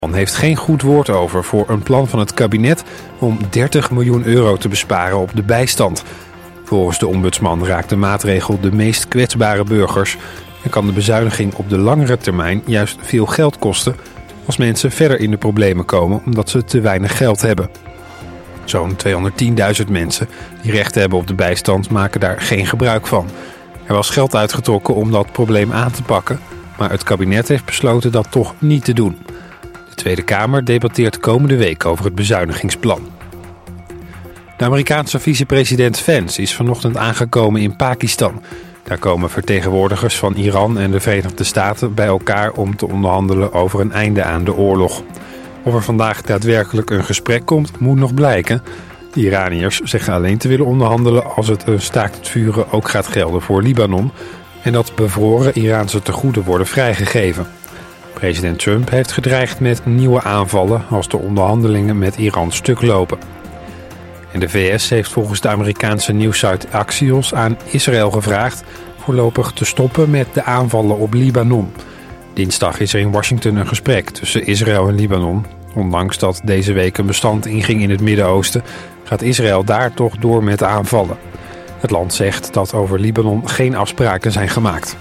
Man heeft geen goed woord over voor een plan van het kabinet om 30 miljoen euro te besparen op de bijstand. Volgens de ombudsman raakt de maatregel de meest kwetsbare burgers en kan de bezuiniging op de langere termijn juist veel geld kosten als mensen verder in de problemen komen omdat ze te weinig geld hebben. Zo'n 210.000 mensen die recht hebben op de bijstand maken daar geen gebruik van. Er was geld uitgetrokken om dat probleem aan te pakken, maar het kabinet heeft besloten dat toch niet te doen. De Tweede Kamer debatteert komende week over het bezuinigingsplan. De Amerikaanse vicepresident Vance is vanochtend aangekomen in Pakistan. Daar komen vertegenwoordigers van Iran en de Verenigde Staten bij elkaar om te onderhandelen over een einde aan de oorlog. Of er vandaag daadwerkelijk een gesprek komt, moet nog blijken. De Iraniërs zeggen alleen te willen onderhandelen als het staakt het vuren ook gaat gelden voor Libanon en dat bevroren Iraanse tegoeden worden vrijgegeven. President Trump heeft gedreigd met nieuwe aanvallen als de onderhandelingen met Iran stuk lopen. En de VS heeft volgens de Amerikaanse nieuwssite Axios aan Israël gevraagd voorlopig te stoppen met de aanvallen op Libanon. Dinsdag is er in Washington een gesprek tussen Israël en Libanon. Ondanks dat deze week een bestand inging in het Midden-Oosten, gaat Israël daar toch door met aanvallen. Het land zegt dat over Libanon geen afspraken zijn gemaakt.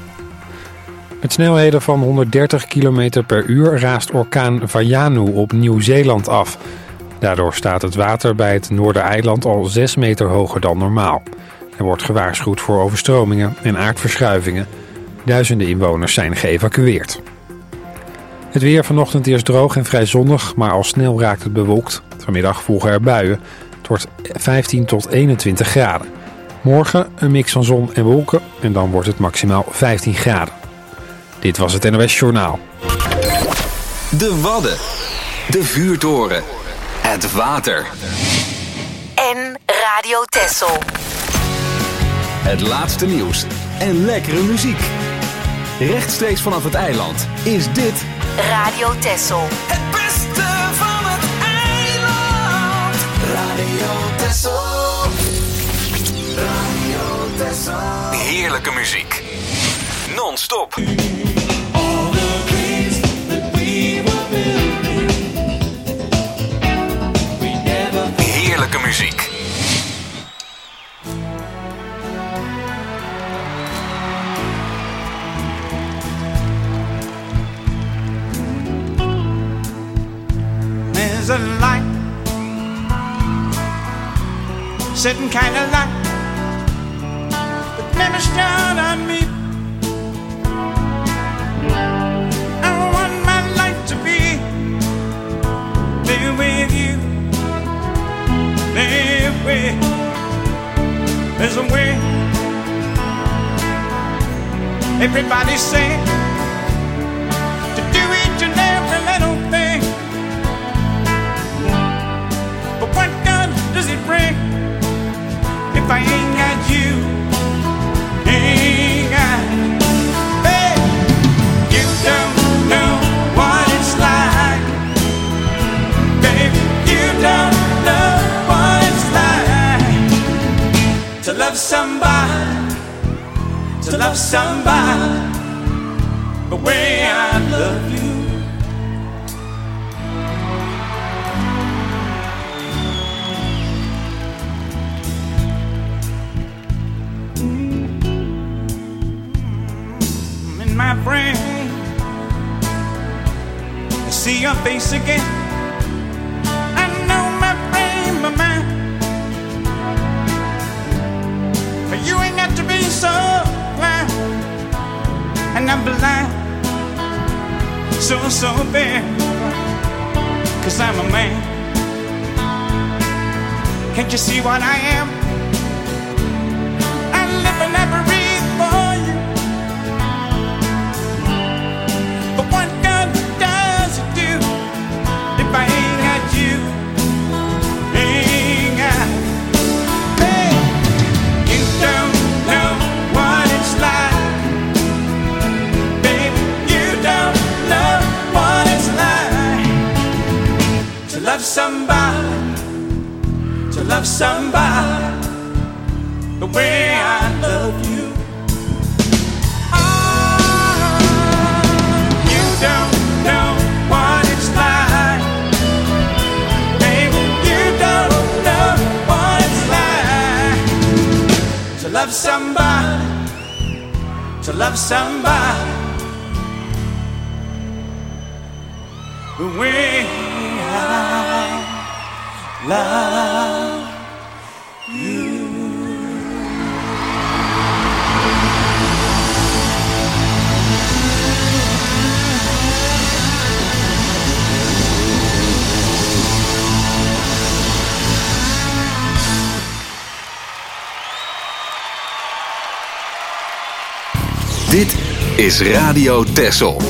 Met snelheden van 130 km per uur raast orkaan Vaianu op Nieuw-Zeeland af. Daardoor staat het water bij het Noordereiland al 6 meter hoger dan normaal. Er wordt gewaarschuwd voor overstromingen en aardverschuivingen. Duizenden inwoners zijn geëvacueerd. Het weer vanochtend eerst droog en vrij zonnig, maar al snel raakt het bewolkt. Vanmiddag volgen er buien. Het wordt 15 tot 21 graden. Morgen een mix van zon en wolken en dan wordt het maximaal 15 graden. Dit was het NOS Journaal. De Wadden. De Vuurtoren. Het water. En Radio Texel. Het laatste nieuws en lekkere muziek. Rechtstreeks vanaf het eiland is dit Radio Texel. Het beste van het eiland. Radio Texel. Radio Texel. heerlijke muziek. Non-stop. All the dreams that we were building. We never Heerlijke muziek. There's a light, sitting kind of light, but never shone on me. I want my life to be there with you, there with. There's a way. Everybody's saying to do each and every little thing. But what good does it bring if I ain't got you? Ain't got. Hey, you don't know what it's like, baby. You don't know what it's like to love somebody, to love somebody the way I love you. My brain, I see your face again. I know my brain, my mind. But you ain't got to be so blind. And I'm blind, so bad. 'Cause I'm a man. Can't you see what I am? I live and never breathe for you. What good does it do if I ain't got you? Ain't got. Hey, you don't know what it's like, baby. You don't know what it's like to love somebody, to love somebody the way I love you. Don't know what it's like. love somebody, to love somebody the way I love you. Dit is Radio Texel.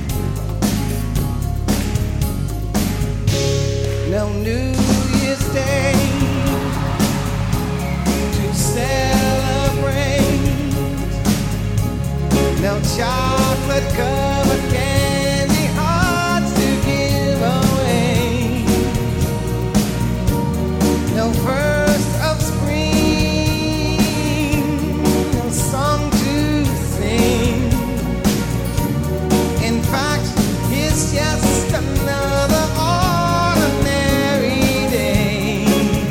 No New Year's Day to celebrate. No chocolate covered candy hearts to give away. No first of spring, no song to sing. In fact, it's just another ordinary day.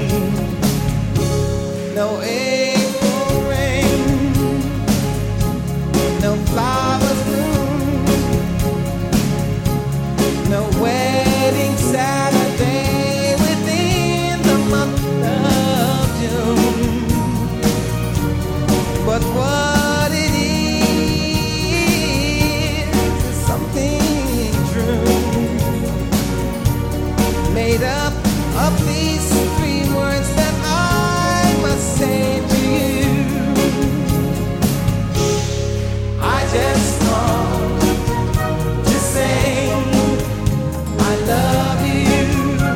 No April rain, no flowers bloom, no wedding Saturday within the month of June. But what it is something true, made up of these three words that I must say to you. I just want to say I love you.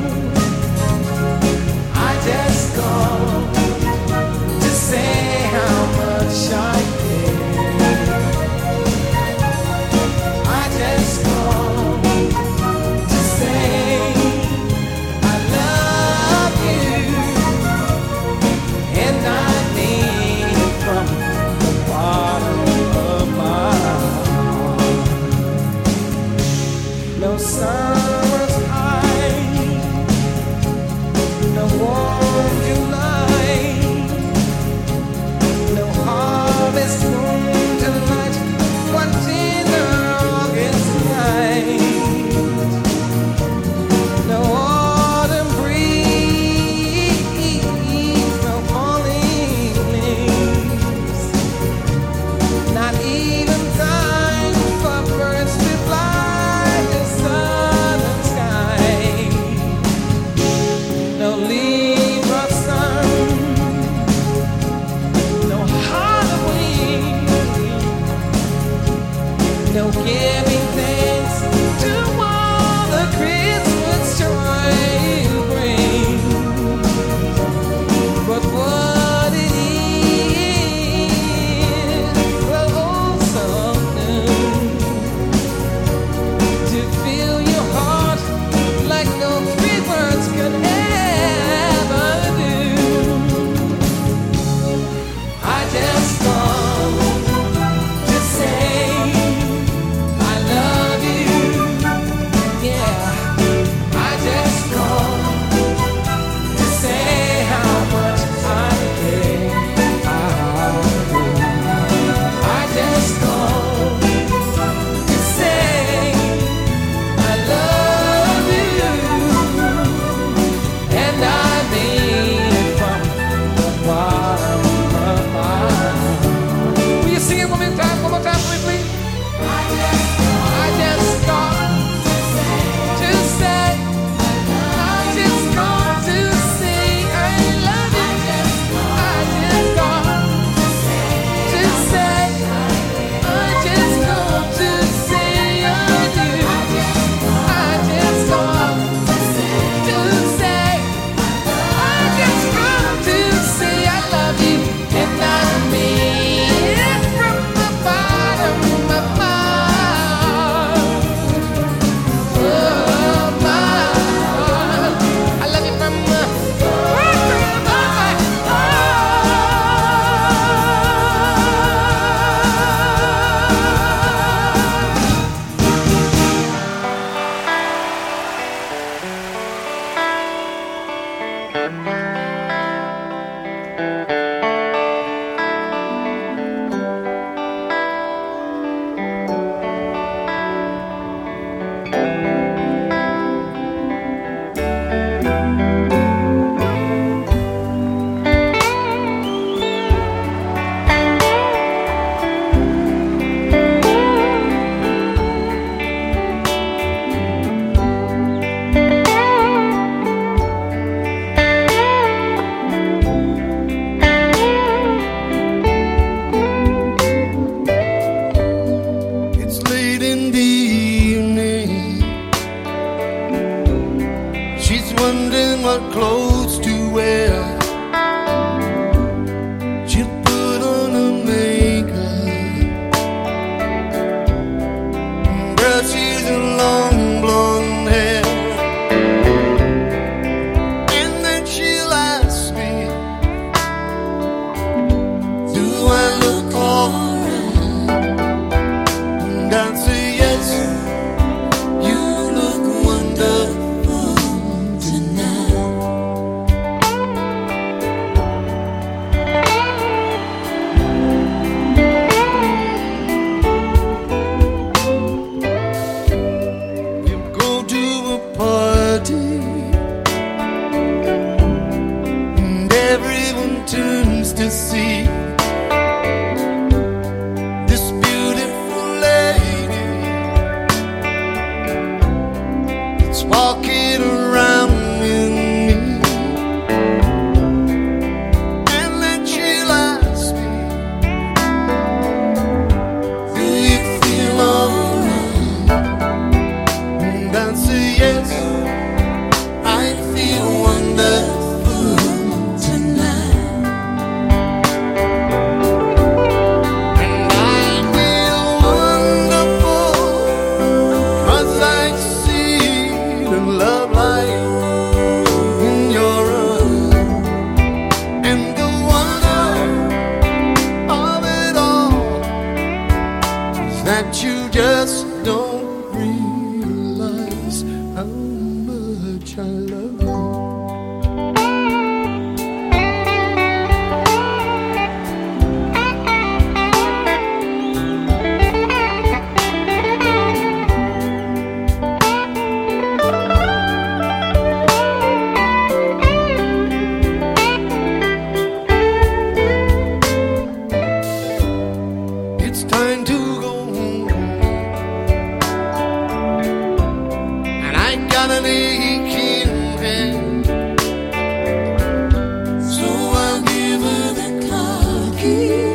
I just want to say how much I care. I just want to say I love you, and I mean it from the bottom of my heart. No summer's high wondering what clothes to wear. She put on her makeup, brushes and long blonde hair, and then she'll ask me, do I look alright? And I'd say yes, you look wonderful tonight. You go to a party and everyone turns to see this beautiful lady that's walking around with me. And then she'll ask me, do you feel alright? And I'd say yes, I feel wonderful tonight. And I feel wonderful 'cause I see the love light in your eyes. And the wonder of it all is that you just don't realize how much I love you. It's time to go home, and I got an aching hand, so I'll give her the car key,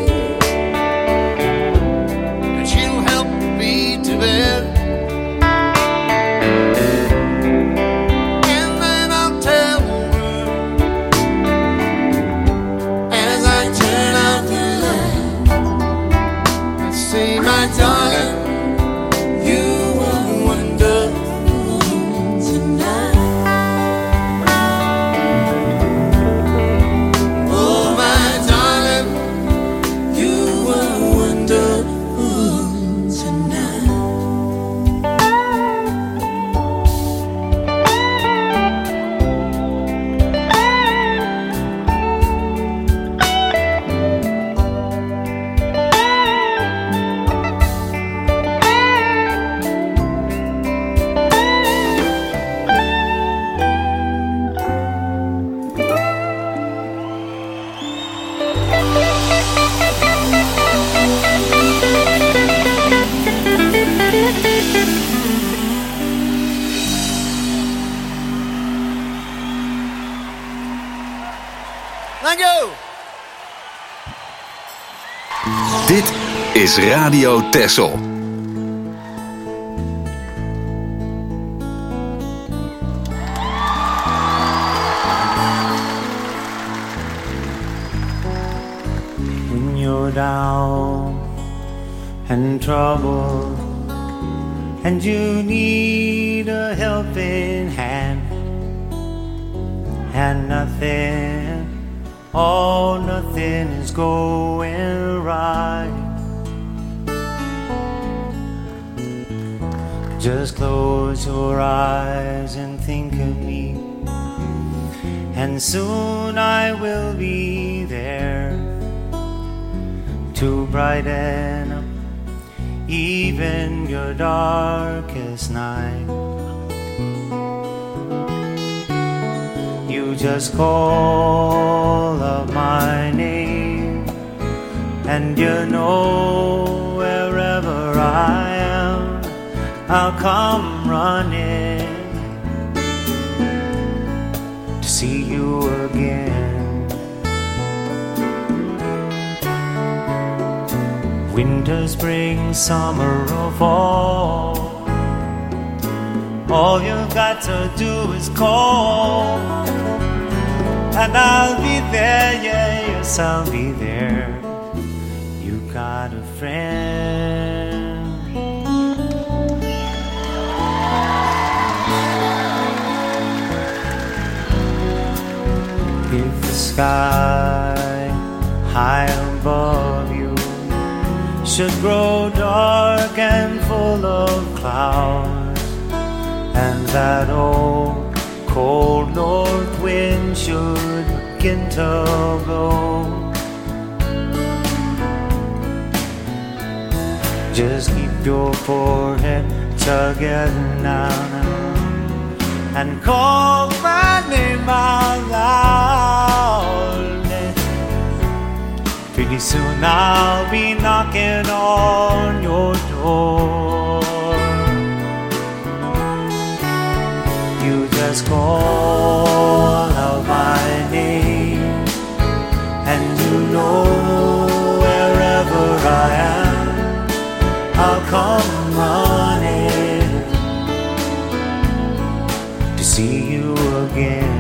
and she'll help me to bed. And then I'll tell her, as I turn out the light, I say, my darling, you are wonderful tonight. Oh, my darling, you are wonderful tonight. Thank you. Dit is Radio Texel. When you're down and troubled and you need a helping hand, and nothing, oh, nothing is going right. Just close your eyes and think of me, and soon I will be there to brighten up even your darkest night. You just call up my name, and you know wherever I am, I'll come running to see you again. Winter, spring, summer or fall, All you've got to do is call, and I'll be there, yeah, yes, I'll be there. You got a friend. If the sky high above you should grow dark and full of clouds, and that old cold north wind should begin to blow, just keep your forehead together now, and call my name out loud. Pretty soon I'll be knocking on your door. You just call out my name, and you know wherever I am, I'll come running to see you again.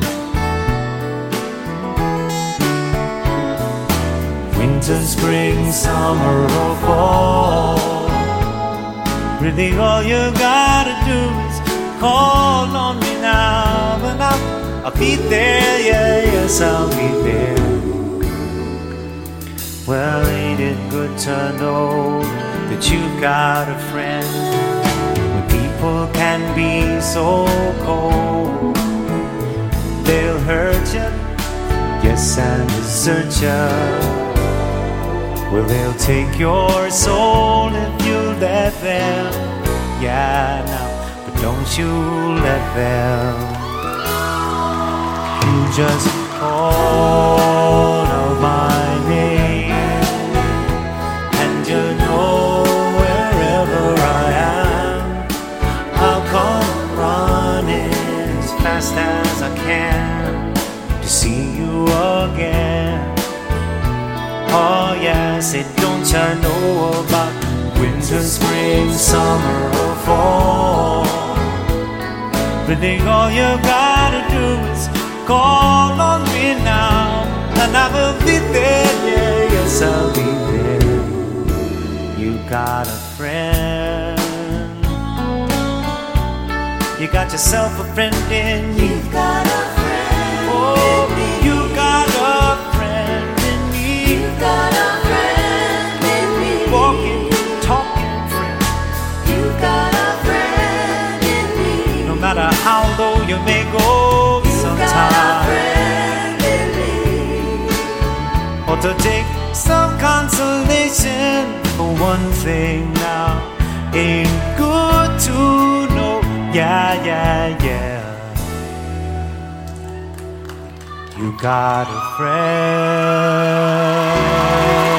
Winter, spring, summer or fall, really all you gotta do is call on me now, and I'll be there, yeah, yes, I'll be there. Well, ain't it good to know that you got a friend when people can be so cold? They'll hurt you, yes, and desert you. Well, they'll take your soul if you let them. Yeah, now, but don't you let them. You just call out my name, and you know wherever I am, I'll come running as fast as I can to see you again. Oh yes, it don't you know about winter, spring, summer or fall? Really all you gotta do is call on me now, and I will be there, yeah, yes, I'll be there. You got a friend. You got yourself a friend in me. You've got a friend in me. You got a friend in me. You've got a friend in me. Walking, talking friend. You've got a friend in me. No matter how low you may go sometimes, or to take some consolation for one thing now, ain't good to know. Yeah, yeah, yeah. You got a friend.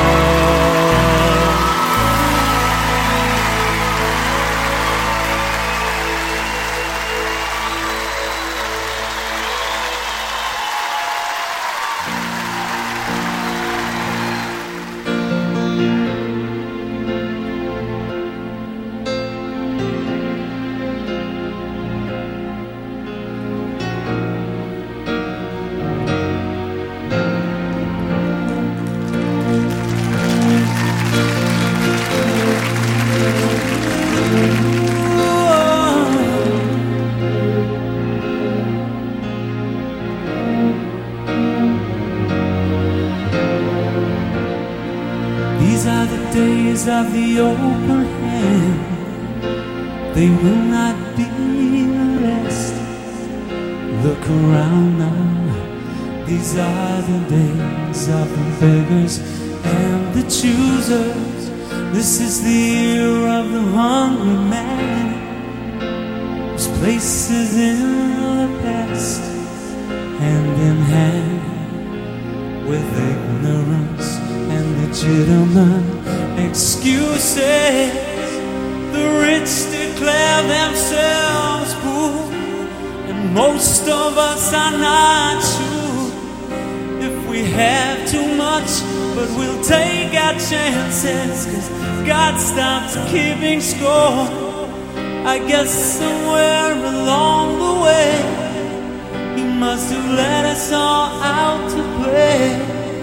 These are the days of the open hand. They will not be the rest. Look around now. These are the days of the beggars and the choosers. This is the year of the hungry man, whose place is in the past, hand in hand with ignorance and legitimate excuses. The rich declare themselves poor, and most of us are not sure if we have too much, but we'll take our chances, 'cause God stops keeping score. I guess somewhere along the way he must have let us all out to play.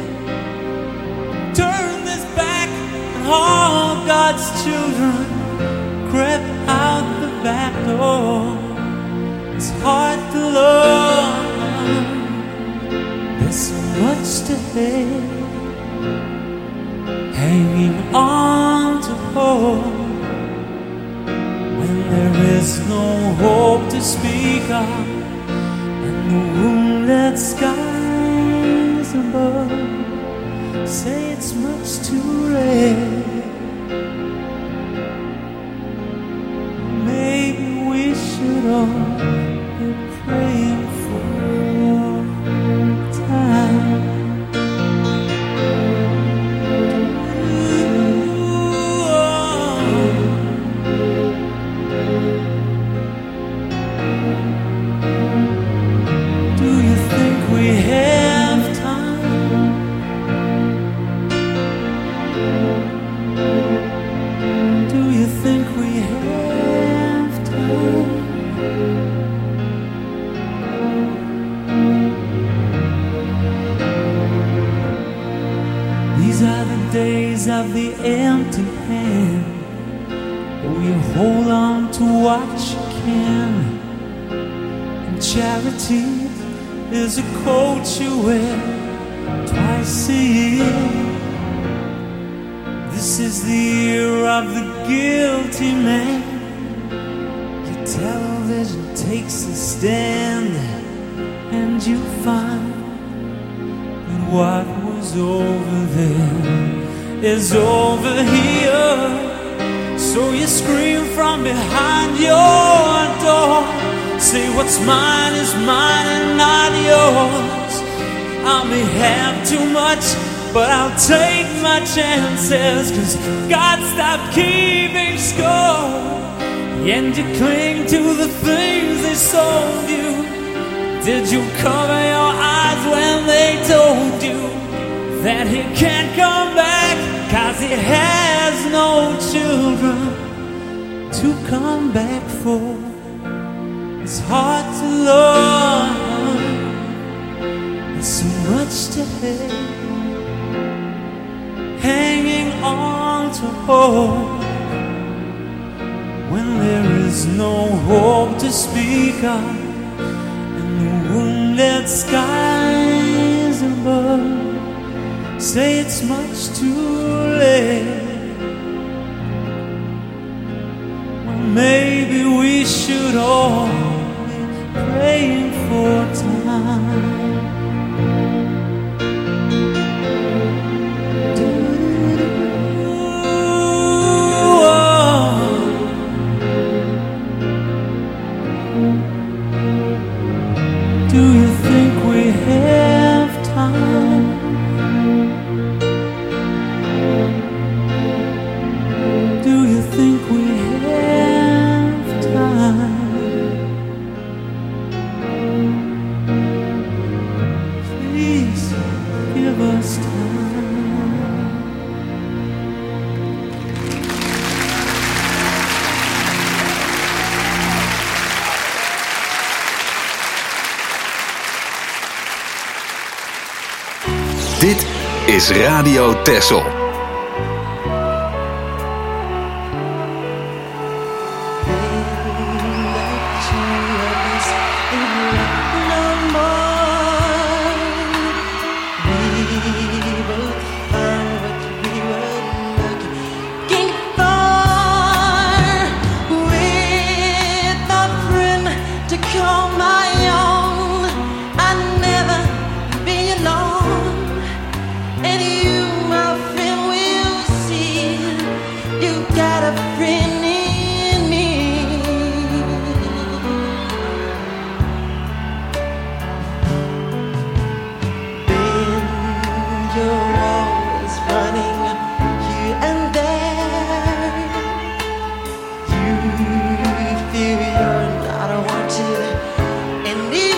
Turned his back and all God's children crept out the back door. It's hard to love, there's so much to hate, hanging on to hope when there is no hope to speak of, and the moonlit skies above say it's much too late. Maybe we should all be praying for time. Of the empty hand, oh, you hold on to what you can, and charity is a coat you wear twice a year. This is the year of the guilty man. Your television takes a stand, and you find that what was over there is over here. So you scream from behind your door, say what's mine is mine and not yours. I may have too much, but I'll take my chances, 'cause God stopped keeping score. And you cling to the things they sold you. Did you cover your eyes when they told you that he can't come back, 'cause he has no children to come back for? It's hard to love, there's so much to hate, hanging on to hope when there is no hope to speak of, and the wounded skies above say it's much too late. Well, maybe we should all be praying for time. Do you think we have time? Do you think we have time? Please give us time. Dit is Radio Texel. Feel you're not wanted, and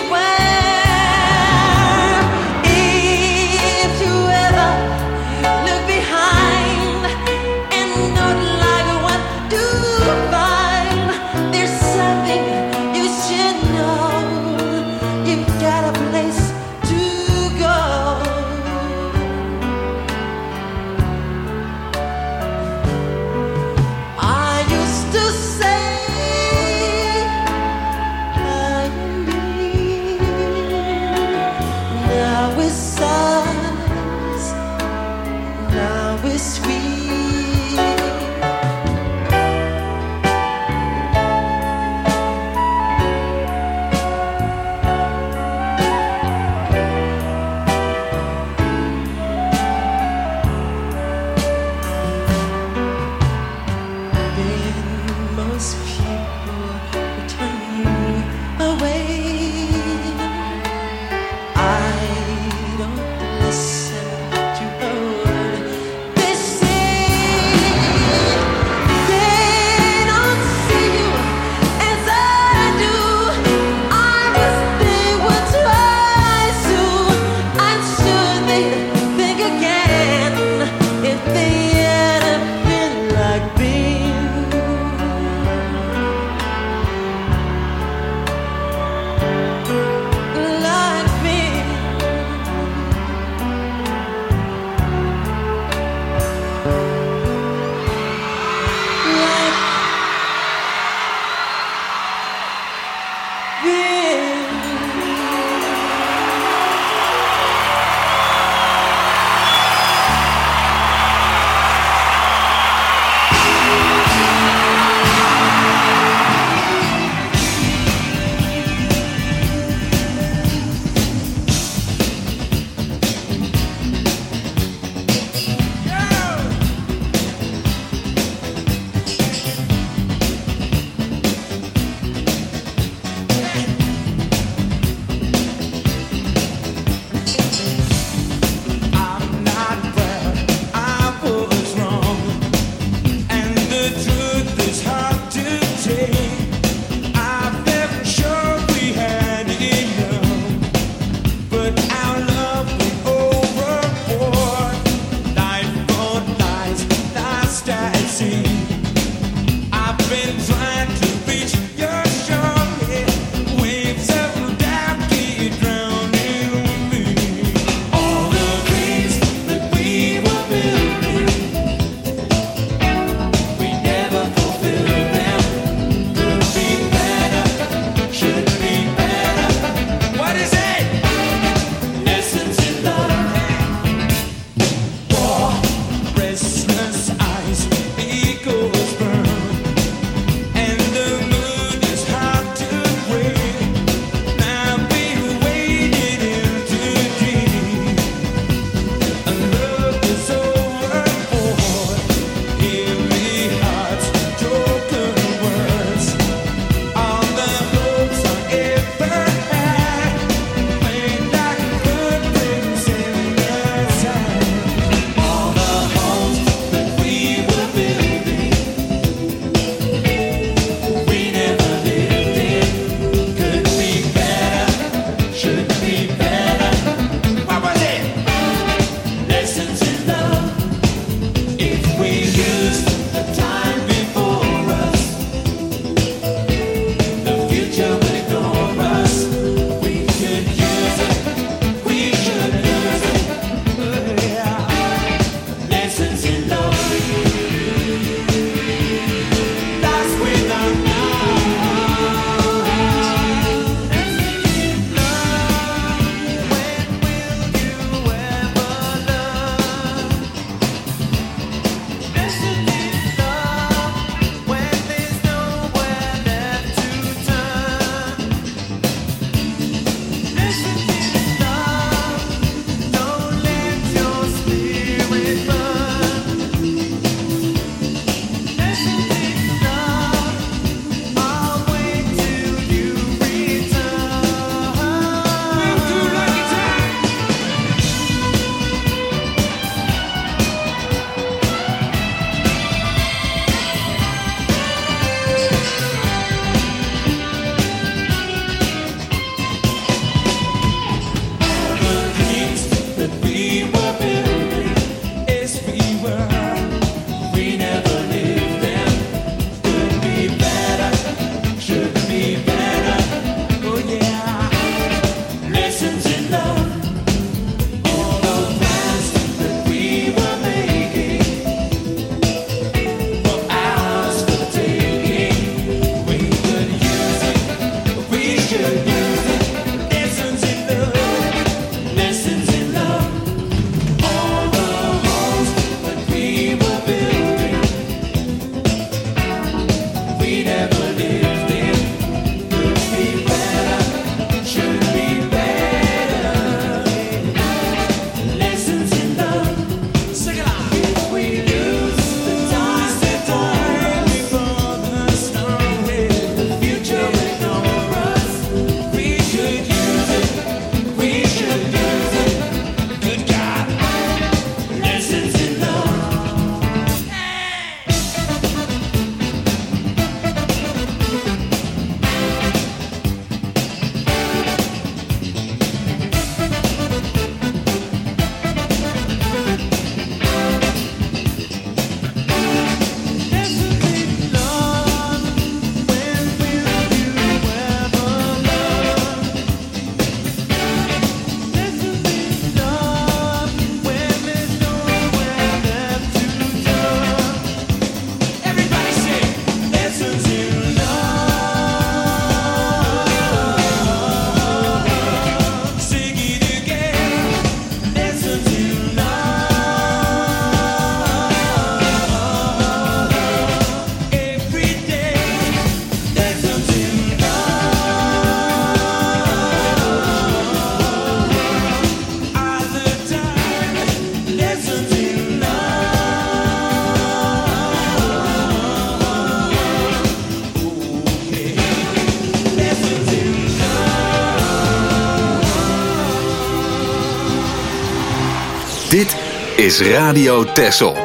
Dit is Radio Texel.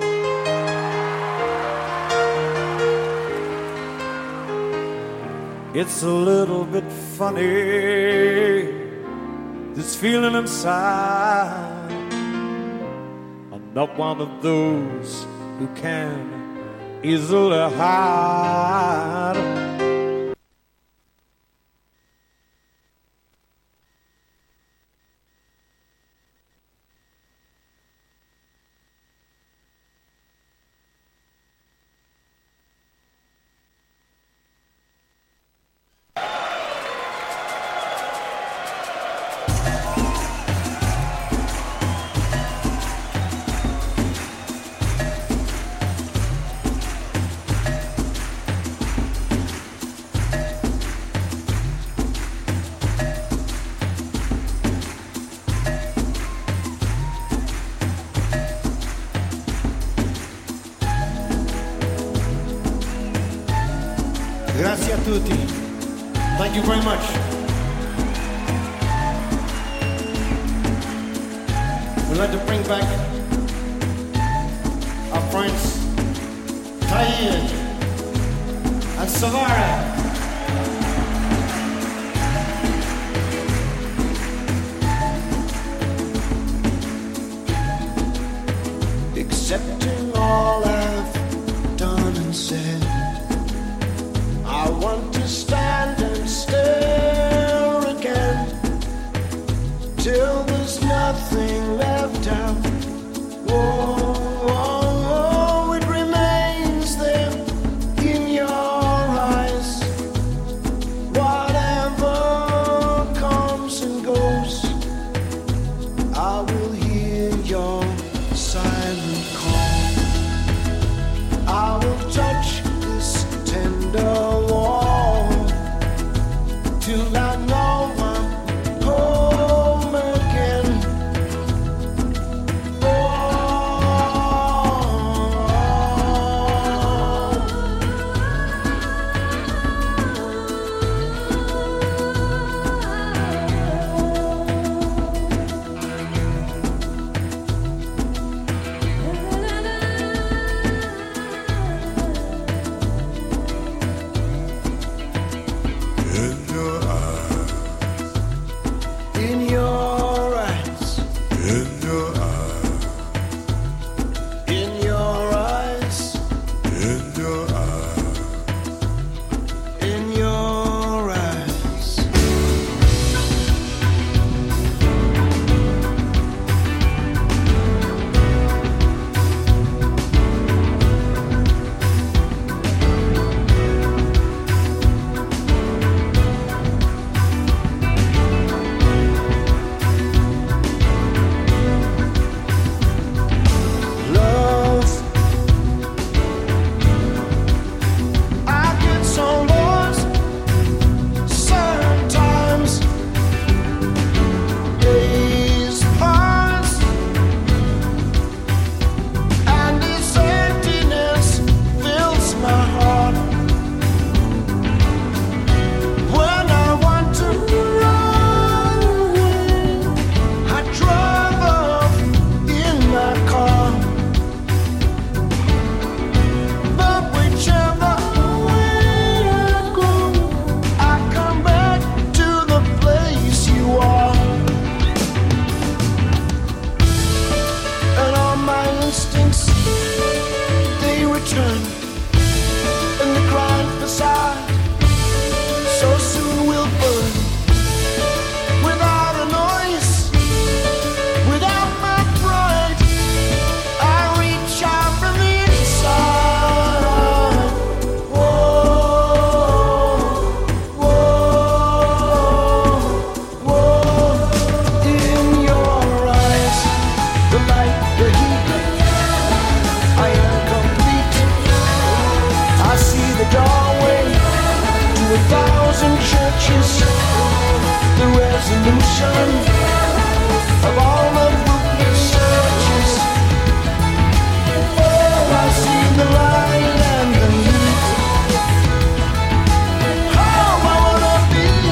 It's a little bit funny, this feeling inside. I'm not one of those who can easily hide. Grazie a tutti. Thank you very much. We'd like to bring back our friends Tahir and Savara. Accepting all I've done and said, I want to stand and stare again till there's nothing left out. Whoa, whoa, whoa, it remains there in your eyes. Whatever comes and goes, I will hear your silent call. I will touch this tender till I know I'm home again.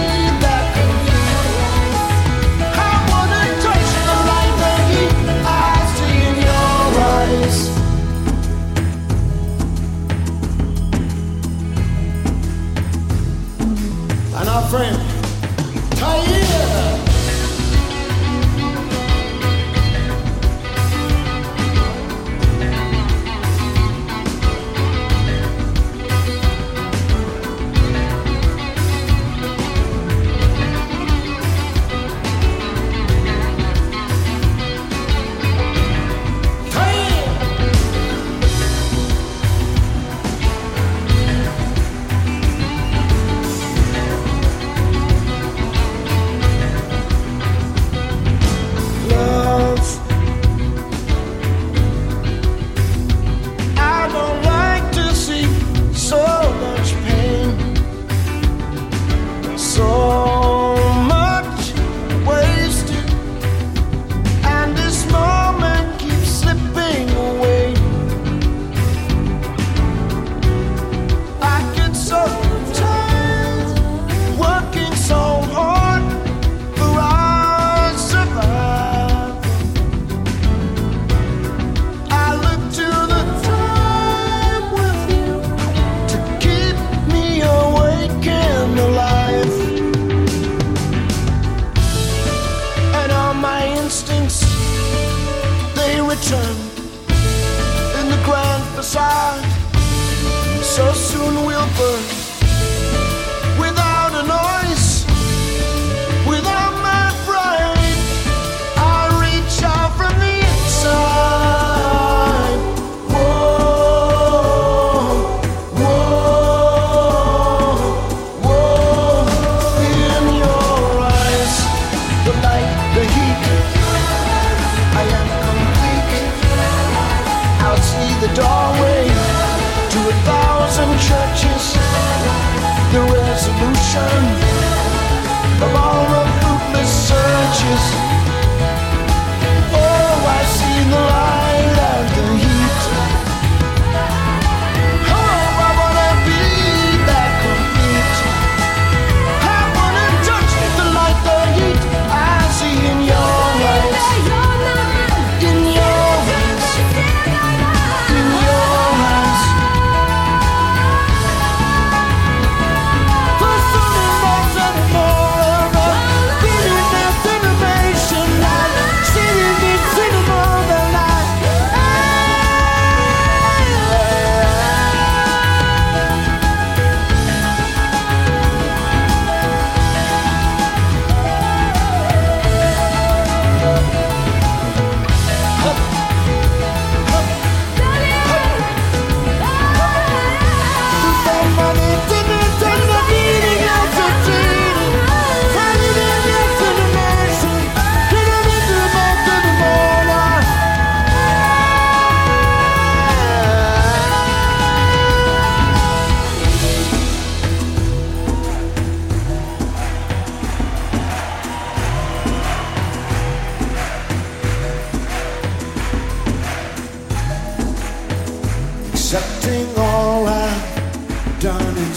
I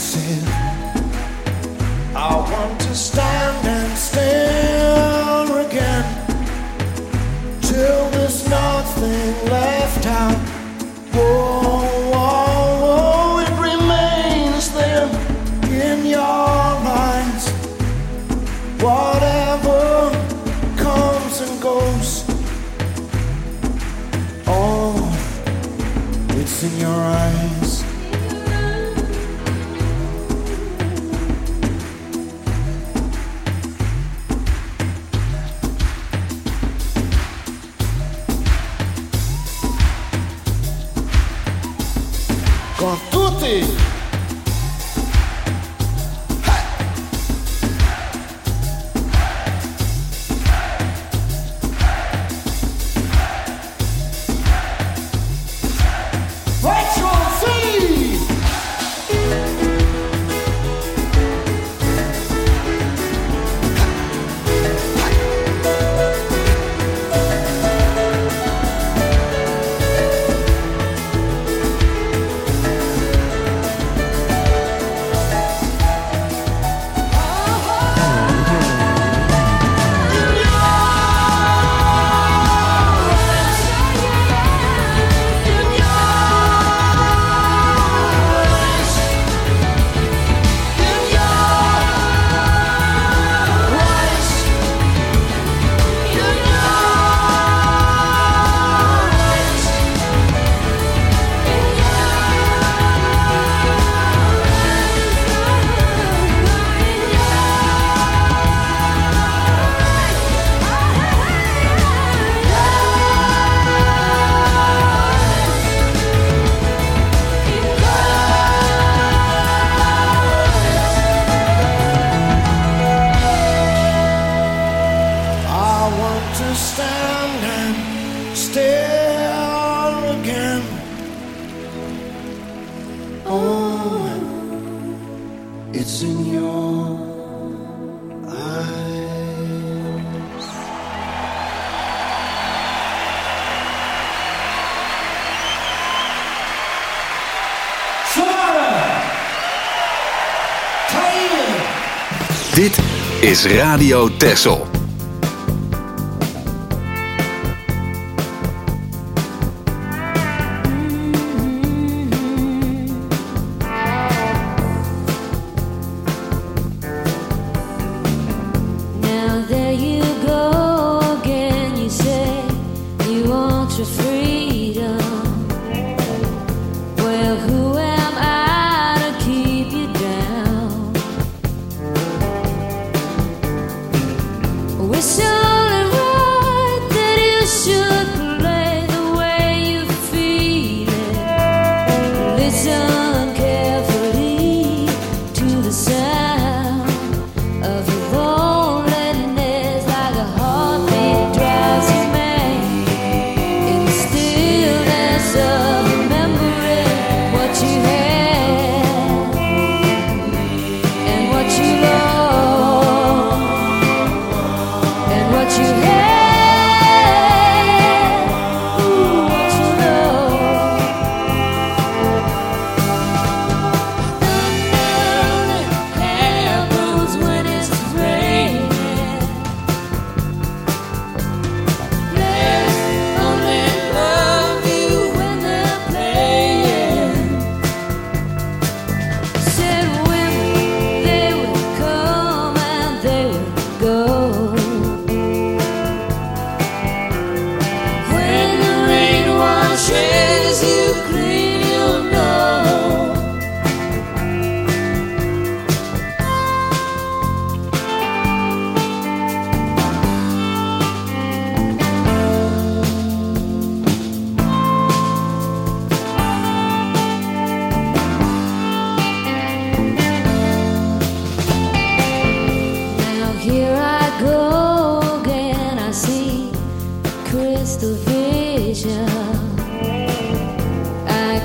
sin. I want to stand and stare again till there's nothing left out. Oh, oh, oh, it remains there in your eyes. Whatever comes and goes, oh, it's in your eyes. Con tutti! Dit is Radio Texel. crystal vision. I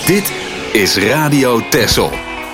Dit is Radio Texel.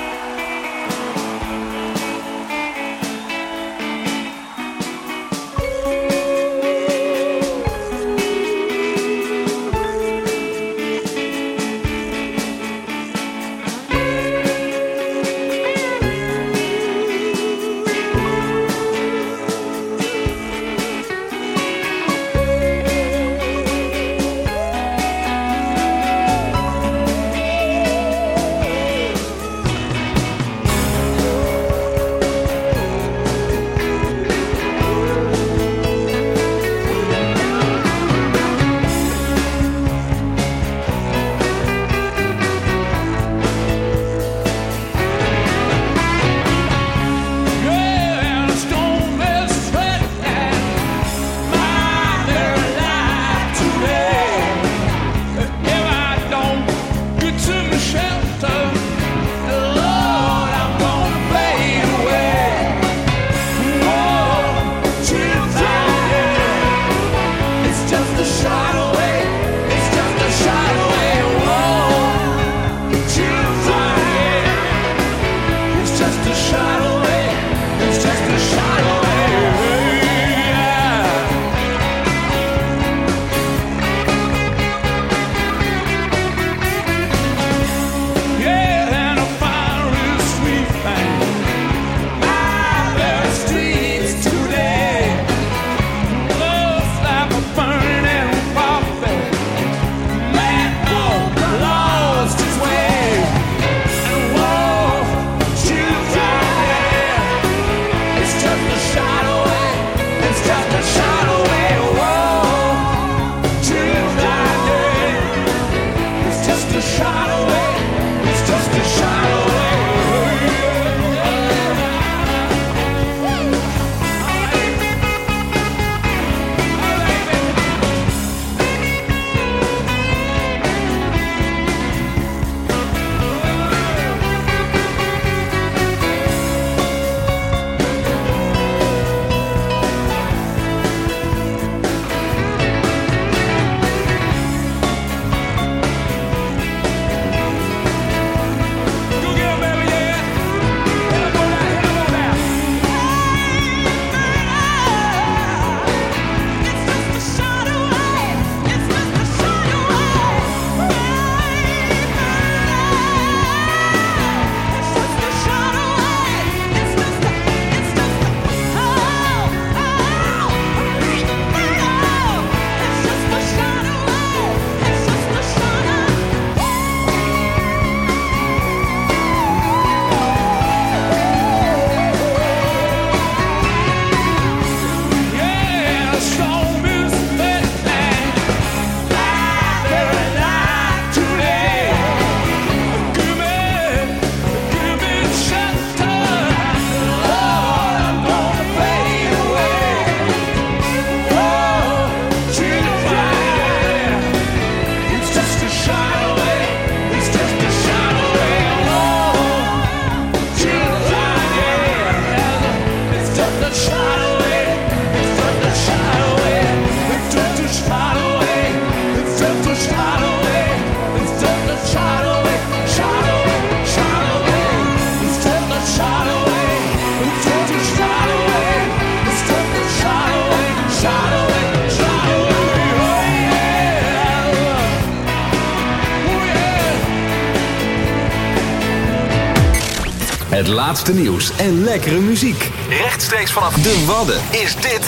Het laatste nieuws en lekkere muziek. Rechtstreeks vanaf de Wadden is dit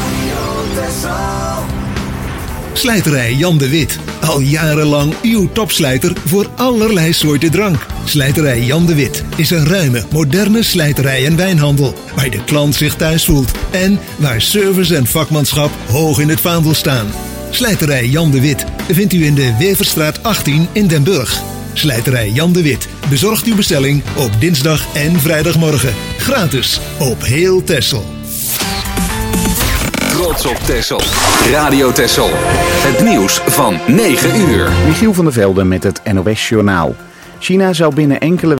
Slijterij Jan de Wit. Al jarenlang uw topslijter voor allerlei soorten drank. Slijterij Jan de Wit is een ruime, moderne slijterij en wijnhandel. Waar de klant zich thuis voelt. En waar service en vakmanschap hoog in het vaandel staan. Slijterij Jan de Wit vindt u in de Weverstraat 18 in Den Burg. Slijterij Jan de Wit bezorgt uw bestelling op dinsdag en vrijdagmorgen. Gratis op heel Texel. Trots op Texel. Radio Texel. Het nieuws van 9 uur. Michiel van der Velde met het NOS Journaal. China zou binnen enkele